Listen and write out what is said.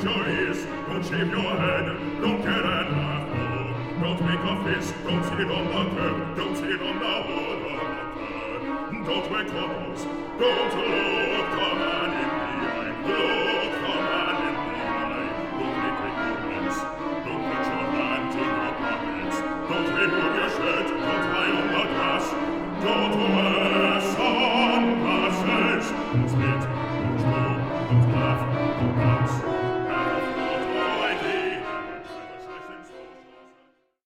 your ears, don't shave your head, don't get an afro, don't make a fist, don't sit on the curb, don't sit on the wood or the curb, don't wear cornrows, don't look the man in the eye, look the man in the eye, don't make quick movements, don't put your hands in your pockets, don't remove your shirt, don't lie on the grass, don't wear sunglasses, don't spit